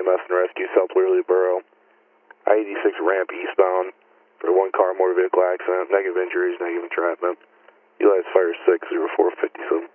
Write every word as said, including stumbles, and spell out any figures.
M S and Rescue, South Wearley Borough. I eighty-six ramp eastbound for one car motor vehicle accident. Negative injuries, negative entrapment. Eli's Fire six zero four fifty-seven.